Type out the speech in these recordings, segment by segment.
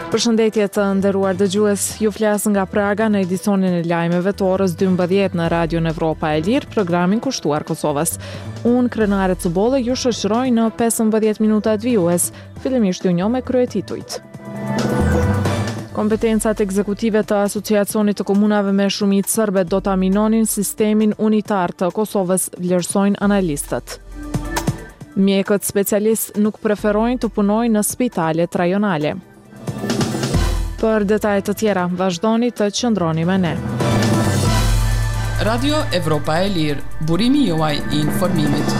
Përshëndetje të nderuar dëgjues, ju flas nga Praga në edicionin e lajmeve të orës 12 në Radio Evropa e Lirë, programin kushtuar Kosovës. Unë, Krenare Cubolle, ju shoqëroj në 15 minutat vijues, fillimisht ju njoh me kryetitujt. Kompetencat ekzekutive të Asociacionit të Komunave me Shumicë Serbe do ta minonin sistemin unitar të Kosovës, vlerësojnë analistët. Mjekët specialistë nuk preferojnë të punojnë në spitalet rajonale. Për detajet të tjera, vazhdoni të qëndroni me ne. Radio Evropa e Lirë, burimi juaj i informimit.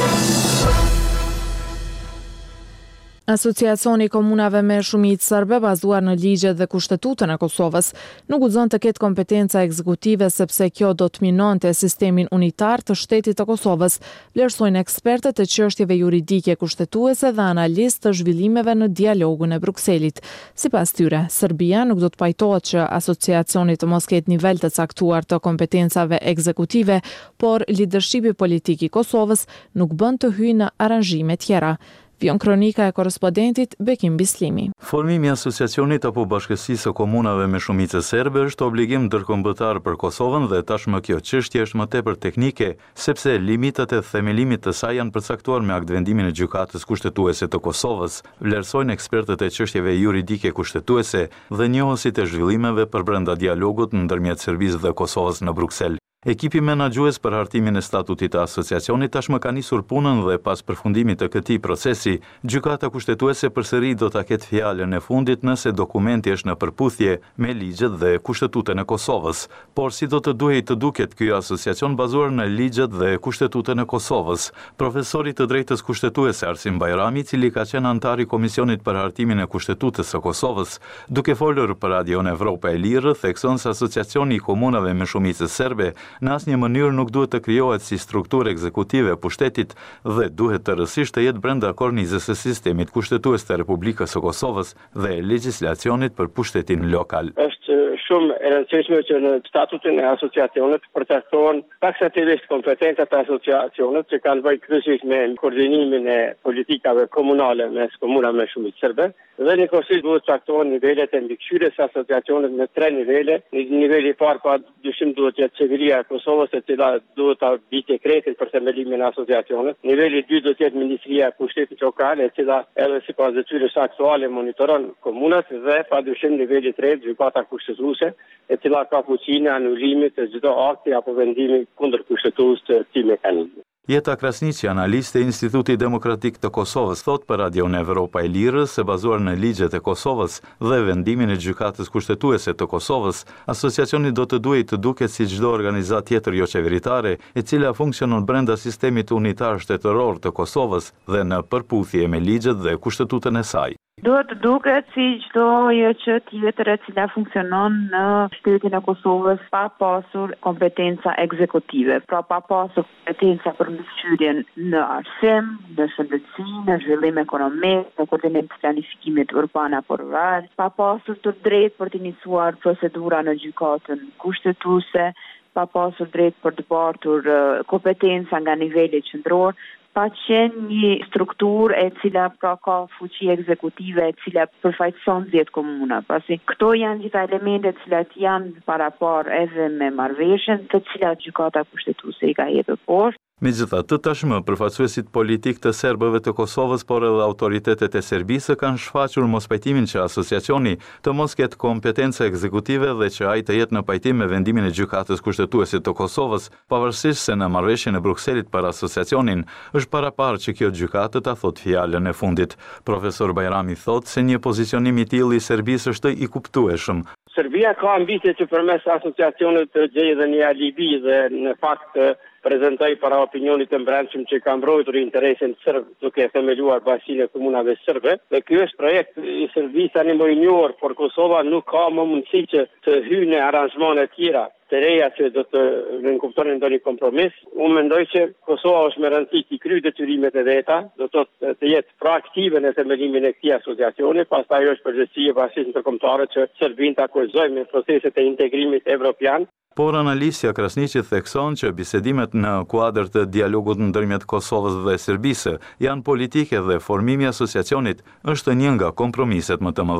Asociacioni i Komunave me Shumicë Serbe, bazuar në ligjet dhe kushtetutën e Kosovës, nuk guxon të ketë kompetenca ekzekutive sepse kjo do të minonte sistemin unitar të shtetit të Kosovës, vlerësojnë ekspertët e çështjeve juridike kushtetuese dhe analistë të zhvillimeve në dialogun e Brukselit. Sipas tyre, Serbia nuk do të pajtohet që asociacioni të mos ketë nivel të caktuar të kompetencave ekzekutive, por lidershipi politik i Kosovës nuk bën të hyjë në aranzhime tjera. Vion kronika e korrespondentit Bekim Bislimi. Formimi i asociacionit apo bashkësisë së komunave me shumicë serbe është obligim ndërkombëtar për Kosovën dhe tashmë kjo çështje është më tepër teknike, sepse limitat e themelimit të saj janë përcaktuar me aktvendimin e gjykatës kushtetuese të Kosovës, vlerësojnë ekspertët e çështjeve juridike kushtetuese dhe njohësit e zhvillimeve përbrenda dialogut ndërmjet Serbisë dhe Kosovës në Bruksel. Ekipi menaxhues për hartimin e statutit të asociacionit tashmë ka nisur punën dhe pas përfundimit të këtij procesi, gjykata kushtetuese përsëri do ta ketë fjalën e fundit nëse dokumenti është në përputhje me ligjet dhe kushtetutën e Kosovës. Por si do të duhej të duket ky asociacion bazuar në ligjet dhe kushtetutën e Kosovës? Profesori të drejtës kushtetuese Arsim Bajrami, i cili ka qenë antar i Komisionit për hartimin e kushtetutës së Kosovës, duke folur për Radio Evropa e Lirë, thekson se asociacioni i komunave me shumicë serbe në asnjë mënyrë nuk duhet të krijohet si strukturë ekzekutive e pushtetit dhe duhet të rësisht të jetë brenda kornizës së sistemit kushtetues të Republikës së Kosovës dhe legjislacionit për pushtetin lokal. Është shumë e rëndësishme që në statutin e asociacionit përcaktohen taksativisht kompetencat e asociacionit që kanë bëjë kryesisht me koordinimin e politikave komunale mes komunave me shumicë serbe dhe njëkohësisht duhet të caktohen nivelet e mbikëqyrjes së asociacionit në 3 nivele. Niveli i parë pa dyshim duhet të jetë qeveria e Kosovës, e cila duhet ta bëjë dekretin për themelimin e asociacionit. Niveli i dytë do të jetë Ministria e Pushtetit Lokal, e cila edhe sipas detyrës aktuale monitoron komunat dhe padyshim niveli i tretë gjykata kushtetuese, e cila ka fuqinë e anulimit të çdo akti apo vendimi kundër kushtetues të këtij mekanizmi. Jeta Krasniqi, analiste e Institutit Demokratik të Kosovës, thot për Radio Evropa e Lirë se bazuar në ligjet e Kosovës dhe vendimin e gjykatës kushtetuese të Kosovës, asociacioni do të duhej të duket si çdo organizatë tjetër jo qeveritare, e cila funksionon brenda sistemit unitar shtetëror të Kosovës dhe në përputhje me ligjet dhe kushtetutën e saj. Duhet të duket si çdo JQ tjetër e cila funksionon në shtetin e Kosovës pa pasur kompetenca ekzekutive, pra pa pasur kompetenca për mbikëqyrjen në arsim, në shëndetësi, në zhvillim ekonomik, në koordinim të planifikimit urban apo rural, pa pasur të drejtë për të iniciuar procedura në gjykatën kushtetuese, pa pasur drejtë për të bartur kompetenca nga niveli qendror, pa qenë një strukturë e cila pra ka fuqi ekzekutive e cila përfaqëson 10 komuna. Pasi këto janë gjitha elementet të cilat janë parapar edhe me marrëveshjen të cilat gjykata kushtetuese i ka hedhur poshtë. Megjithatë, tashmë përfaqësuesit politik të serbëve të Kosovës, por edhe autoritetet e Serbisë kanë shfaqur mospajtimin që asociacioni të mos ketë kompetencë ekzekutive dhe që ai të jetë në pajtim me vendimin e gjykatës kushtetuese të Kosovës, pavarësisht se në marrëveshjen e Brukselit për asociacionin është paraparë që kjo gjykatë ta thotë fjalën e fundit. Profesor Bajrami thotë se një pozicionim i tillë i Serbisë është i kuptueshëm. Serbia ka ambicje që përmes asociacionit të gjejë dhe një alibi dhe në fakt prezantoi para opinionit të brendshëm që ka mbrojtur interesin serb duke themeluar bashkinë e komunave serbe. Dhe ky është projekt i Serbisë tani më i njohur, por Kosova nuk ka më mundësi që të hyjë në aranzhmane të tjera të reja që do të nënkuptonin ndonjë kompromis. Unë mendoj që Kosova është me rëndësi të kryejë detyrimet e veta, do të jetë proaktive në themelimin e këtij asociacioni, pastaj është përgjegjësia e bashkisë ndërkombëtare që Serbinë ta kurrizojë me proceset e integrimit evropian. Por analistja Krasniqi thekson që bisedimet në kuadër të dialogut ndërmjet Kosovës dhe Serbisë janë politike dhe formimi i asociacionit është një nga kompromiset më të mëdha.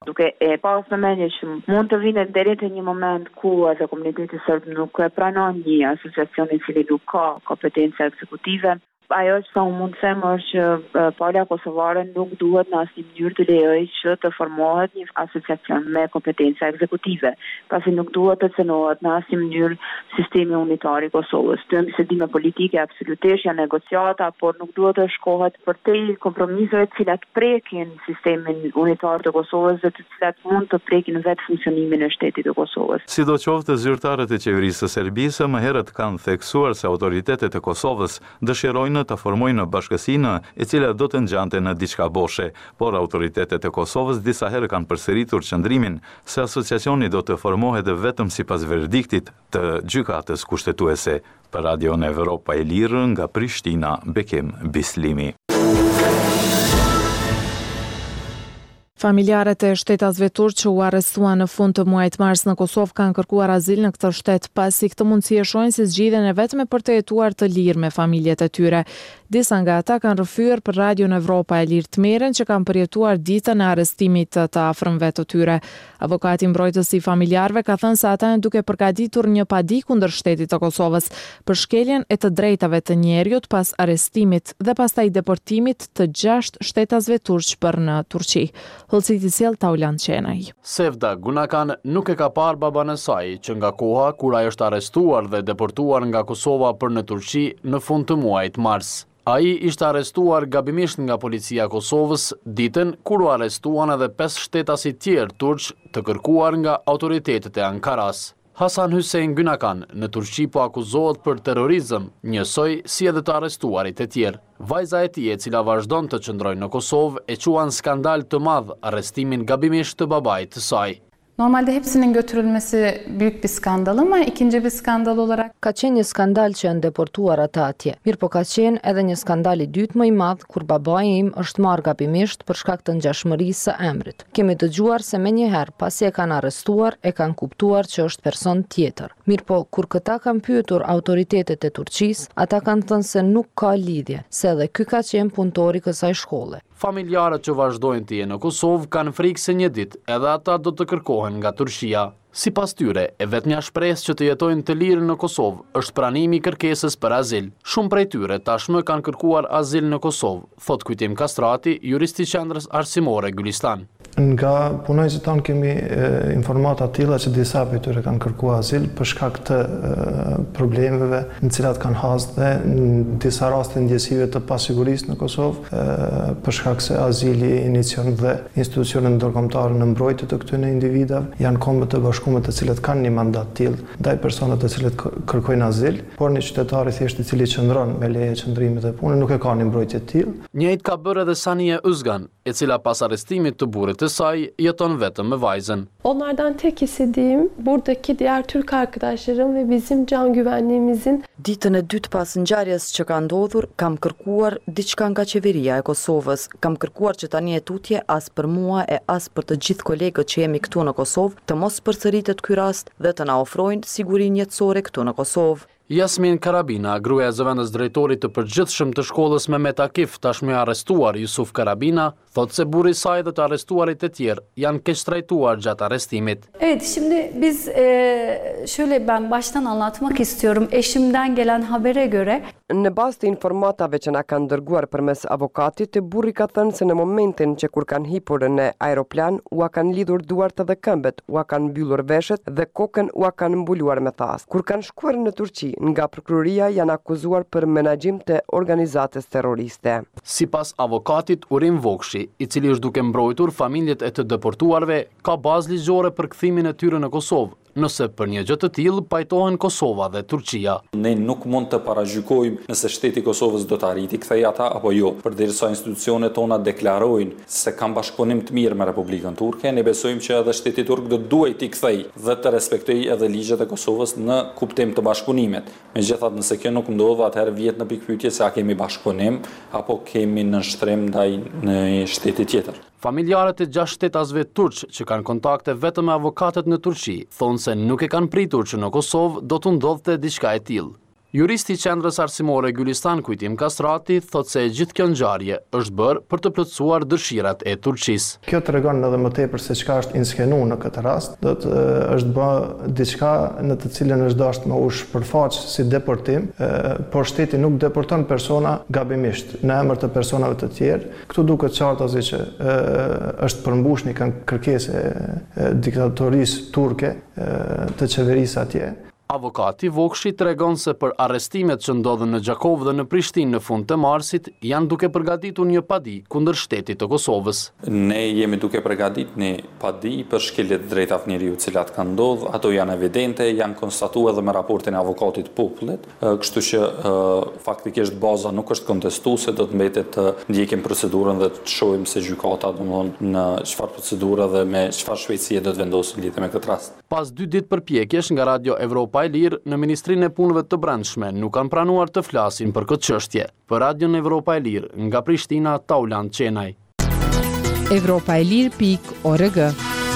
Duke e pas në mendje që mund të vinë deri te një moment ku edhe komuniteti serb nuk e pranon një asociacion i cili nuk ka kompetenca ekzekutive. Ajo që unë mund të them është që Pala Kosovare nuk duhet në asnjë mënyrë të lejoj që të formohet një asociacion me kompetenca ekzekutive, pasi nuk duhet të cënohet në asnjë mënyrë sistemi unitar i Kosovës. Të bisedime politike absolutisht janë negociata, por nuk duhet të shkohet përtej kompromiseve të cilat prekin sistemin unitar të Kosovës dhe të cilat mund të prekin vetë funksionimin e shtetit të Kosovës. Sidoqoftë, zyrtarët e qeverisë së Serbisë më herët kanë theksuar se autoritetet e Kosovës dëshirojnë të formojnë bashkësinë e cila do të ngjante në diçka boshe, por autoritetet e Kosovës disa herë kanë përsëritur qëndrimin se asociacioni do të formohet vetëm sipas verdiktit të gjykatës kushtetuese. Për Radio Evropa e Lirë nga Prishtina, Bekim Bislimi. Familjarët e shtetasve turq që u arrestuan në fund të muajit mars në Kosovë kanë kërkuar azil në këtë shtet pasi këtë mundësi e shohin si zgjidhjen e vetme për të jetuar të lirë me familjet e tyre. Disa nga ata kanë rrëfyer për Radio Evropa e Lirë të merren që kanë përjetuar ditën e arrestimit të afërmve të tyre. Avokati mbrojtës i familjarëve ka thënë se ata janë duke përgatitur një padi kundër shtetit të Kosovës për shkeljen e të drejtave të njerëzit pas arrestimit dhe pastaj deportimit të 6 shtetasve turq për në Turqi. Hollësiti sjell Taulan Qenaj. Sevda Gunakan nuk e ka parë baban e saj që nga koha kur ai është arrestuar dhe deportuar nga Kosova për në Turqi në fund të muajit mars. Ai ishte arrestuar gabimisht nga policia e Kosovës ditën kur u arrestuan edhe 5 shtetasit tjerë turq të kërkuar nga autoritetet e Ankaras. Hasan Hussein Gunakan në Turqi po akuzohet për terrorizëm, njësoj si edhe të arrestuarit e tjerë. Vajza e tij, e cila vazhdon të qëndrojë në Kosovë, e quan skandal të madh arrestimin gabimisht të babait të saj. Normalde hepsinin götürülmesi büyük bir skandal ama ikinci bir skandal olarak... Ka qenë një skandal që janë deportuar ata atje. Mirë po ka qenë edhe një skandal i dytë më i madh kur babai im është marrë gabimisht për shkak të ngjashmërisë së emrit. Kemi dëgjuar se menjëherë pasi e kanë arrestuar, e kanë kuptuar që është person tjetër. Mirë po, kur këta kanë pyetur autoritetet e Turqisë, ata kanë thënë se nuk ka lidhje, se edhe ky ka qenë punëtori i kësaj shkolle. Familjarët që vazhdojnë të jenë në Kosovë kanë frikë se një ditë edhe ata do të kërkohen nga Turqia. Sipas tyre, e vetmja shpresë që të jetojnë të lirë në Kosovë është pranimi i kërkesës për azil. Shumë prej tyre tashmë kanë kërkuar azil në Kosovë, thot Kujtim Kastrati, juristi i qendrës arsimore Gylistan. Nga punojësit tanë kemi informata tilla që disa prej tyre kanë kërkuar azil për shkak të problemeve në cilat kanë hasë dhe në disa raste ndjesive të pasigurisë në Kosovë, për shkak se azili inicion dhe institucionet ndërkombëtare në mbrojtje të këtyre individave janë kombët të bashkuara të cilët kanë një mandat tillë ndaj personave të cilët kërkojnë azil, por një qytetar i thjeshtë i cili qëndron me leje qëndrimit dhe punë nuk e ka një mbrojtje të tillë. Njëjtë ka bërë edhe Sania Özgan, e cila pas arrestimit të burrit të saj jeton vetëm me vajzën. Onlardan tek istediğim buradaki diğer Türk arkadaşlarım ve bizim can güvenliğimizin. Ditën e dytë pas ngjarjes që ka ndodhur, kam kërkuar diçka nga qeveria e Kosovës. Kam kërkuar që tani e tutje as për mua e as për të gjithë kolegët që jemi këtu në Kosovë të mos përsëritet ky rast dhe të na ofrojnë sigurinë jetësore këtu në Kosovë. Jasmin Karabina, gruaja e zëvendës drejtorit të përgjithshëm të shkollës Mehmet Akif, tashmë arrestuar Yusuf Karabina, thot se burri i saj dhe të arrestuarit e tjerë janë keq trajtuar gjatë arrestimit. Evet, şimdi biz şöyle ben baştan anlatmak istiyorum. Eşimden gelen habere göre në bazë të informatave që na kanë dërguar përmes avokatit, burri ka thënë se në momentin që kur kanë hipur në aeroplan, ua kanë lidhur duart dhe këmbët, ua kanë mbyllur veshët dhe kokën ua kanë mbuluar me thas. Kur kanë shkuar në Turqi, nga prokuroria janë akuzuar për menaxhim të organizatës terroriste. Sipas avokatit Urim Vokshi, i cili është duke mbrojtur familjet e të deportuarve, ka bazë ligjore për kthimin e tyre në Kosovë, nëse për një gjë të tillë pajtohen Kosova dhe Turqia. Ne nuk mund të paragjykojmë nëse shteti i Kosovës do të arriti kthej ata apo jo, përderisa institucionet tona deklarojnë se kanë bashkëpunim të mirë me Republikën Turke, ne besojmë që edhe shteti turk do duhet t'i kthej dhe të respektojë edhe ligjet e Kosovës në kuptim të bashkëpunimit. Megjithatë, nëse kjo nuk ndodh, atëherë vjet në pikpyetje se a kemi bashkëpunim apo kemi nënshtrim ndaj një shteti tjetër. Familjarët e 6 shtetasve turq që kanë kontakte vetëm me avokatët në Turqi, thonë se nuk e kanë pritur që në Kosovë do të ndodhte diçka e tillë. Juristi i Qendrës Arsimore Gylistan Kujtim Kastrati thot se gjithë kjo ngjarje është bërë për të plotësuar dëshirat e Turqisë. Kjo tregon edhe më tepër se çka është inskenuar në këtë rast, do të është bë diçka në të cilën është dashur me u shpërfaq si deportim, por shteti nuk deporton persona gabimisht në emër të personave të tjerë. Këtu duket qartë që është përmbushur një kërkesë diktatorisë turke të qeverisë atje. Avokati Vokshi tregon se për arrestimet që ndodhen në Gjakovë dhe në Prishtinë në fund të marsit janë duke përgatitur një padi kundër shtetit të Kosovës. Ne jemi duke përgatitur një padi për shkeljet drejtave njeriut cilat kanë ndodhur, ato janë evidente, janë konstatuar edhe me raportin e avokatit popullit, kështu që faktikisht baza nuk është kontestuese, do të mbetet të ndjekim procedurën dhe të shohim se gjykata domthonë në çfarë procedure dhe me çfarë shpejtësie do të vendosë lidhje me këtë rast. Pas 2 ditë përpjekjesh nga Radio Evropa e Lirë në Ministrinë e Punëve të Brendshme nuk kanë pranuar të flasin për këtë çështje. Për Radion Evropa e Lirë nga Prishtina, Tauland Qenaj. Evropaelir.org.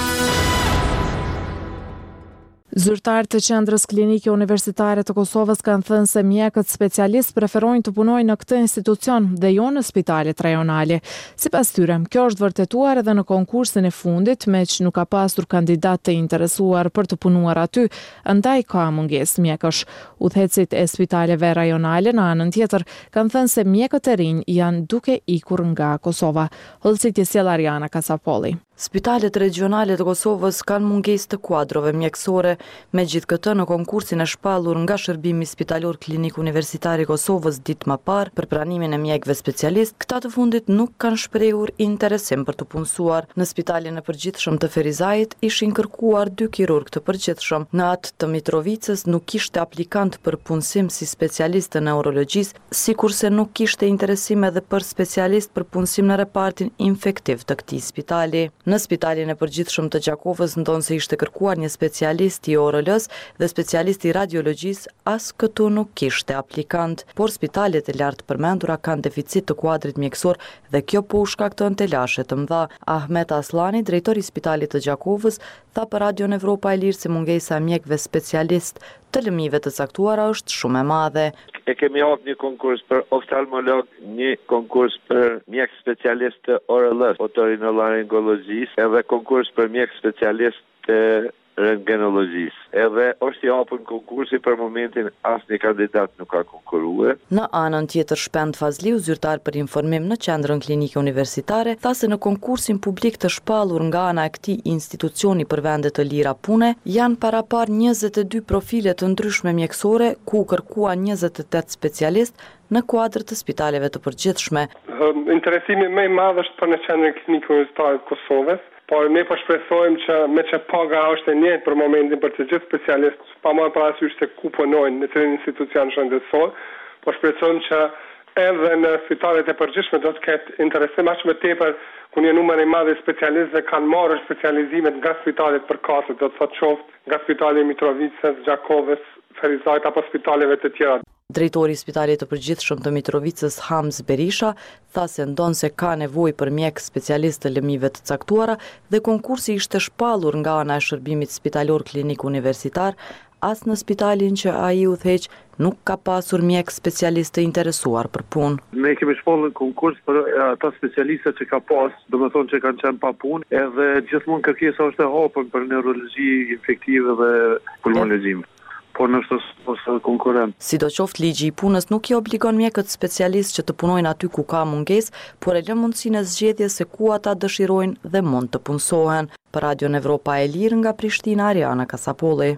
Zyrtarë të Qendrës Klinike Universitare të Kosovës kanë thënë se mjekët specialistë preferojnë të punojnë në këtë institucion dhe jo në spitalet rajonale. Sipas tyre, kjo është vërtetuar edhe në konkursin e fundit, meq nuk ka pasur kandidat të interesuar për të punuar aty, andaj ka mungesë mjekësh. Udhëhecit e spitaleve rajonale në anën tjetër kanë thënë se mjekët e rinj janë duke ikur nga Kosova. Hollësit e sjell Ariana Kasapolli. Spitalet regionale të Kosovës kanë mungesë të kuadrove mjekësore, megjithatë në konkursin e shpallur nga Shërbimi Spitalor Klinik Universitar i Kosovës ditë më parë për pranimin e mjekëve specialist, këta të fundit nuk kanë shprehur interesim për të punësuar. Në spitalin e përgjithshëm të Ferizajit ishin kërkuar 2 kirurg të përgjithshëm. Në atë të Mitrovicës nuk kishte aplikant për punësim si specialist të neurologjisë, sikurse nuk kishte interesim edhe për specialist për punësim në repartin infektiv të këtij spitali. Në spitalin e përgjithshëm të Gjakovës ndonë se ishte kërkuar një specialist i ORL-s dhe specialist i radiologjisë, as këtu nuk kishte aplikant, por spitalet e lartë përmendura kanë deficit të kuadrit mjekësor dhe kjo po u shkakton telashe të mëdha. Ahmet Aslani, drejtori i spitalit të Gjakovës, tha për Radion Evropa e Lirë se mungesa e mjekëve specialist të lëmive të caktuara është shumë e madhe. E kemi hapur një konkurs për oftalmolog, një konkurs për mjek specialist të ORL, otorinolaryngologjisë, edhe konkurs për mjek specialist të rentgenologjisë. Edhe është i hapur konkursi, për momentin asnjë kandidat nuk ka konkuruar. Në anën tjetër Shpend Fazliu, zyrtar për informim në Qendrën Klinike Universitare, tha se në konkursin publik të shpallur nga ana e këtij institucioni për vende të lira pune, janë parapar 22 profile të ndryshme mjekësore, ku kërkuan 28 specialist në kuadër të spitaleve të përgjithshme. Interesimi më i madh është për në Qendrën Klinike Universitare të Kosovës. Por ne po shpresojmë që me që paga është e njëjtë për momentin për të gjithë specialistë, pa marrë parasysh se ku punojnë në cilin institucion shëndetësor, po shpresojmë që edhe në spitalet e përgjithshme do të ketë interesim aq më tepër ku një numër i madh i specialistëve kanë marrë specializimet nga spitalet përkatëse, do të thotë qoftë nga spitali i Mitrovicës, Gjakovës, Ferizajt apo spitaleve të tjera. Drejtori i Spitalit të Përgjithshëm të Mitrovicës Hamz Berisha tha se ndonë se ka nevojë për mjek specialist të lëmive të caktuara dhe konkursi ishte shpallur nga ana e Shërbimit Spitalor Klinik Universitar, as në spitalin që ai udhëheq nuk ka pasur mjek specialist të interesuar për punë. Ne kemi shpallur konkurs për ata specialistët që ka pas, domethënë që kanë qenë pa punë, edhe gjithmonë kërkesa është e hapur për neurologji infektive dhe pulmologji. Por nështë ose konkurent. Sidoqoftë ligji i punës nuk i obligon mjekët specialist që të punojnë aty ku ka mungesë, por e lën mundësinë e zgjedhjes se ku ata dëshirojnë dhe mund të punësohen. Për Radion Evropa e Lirë nga Prishtina, Ariana Kasapolli.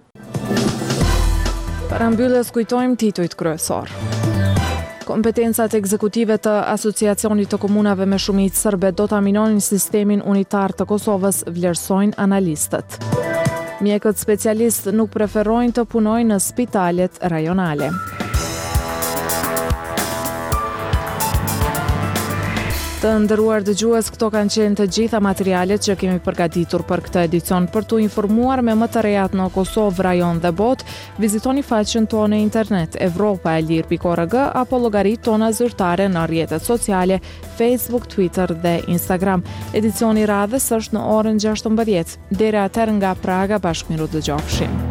Para mbylljes kujtojmë titujt kryesor. Kompetencat ekzekutive të Asociacionit të Komunave me Shumicë Serbe do ta minonin sistemin unitar të Kosovës, vlerësojnë analistët. Mjekët specialistë nuk preferojnë të punojnë në spitalet rajonale. Të nderuar dëgjues, këto kanë qenë të gjitha materialet që kemi përgatitur për këtë edicion. Për t'u informuar me më të rejat në Kosovë, rajon dhe botë, vizitoni faqen tonë në internet evropaelir.org apo llogaritë tona zyrtare në rrjetet sociale Facebook, Twitter dhe Instagram. Edicioni i radhës është në orën 16. Deri atëherë nga Praga, bashkëmiru dëgjofshim.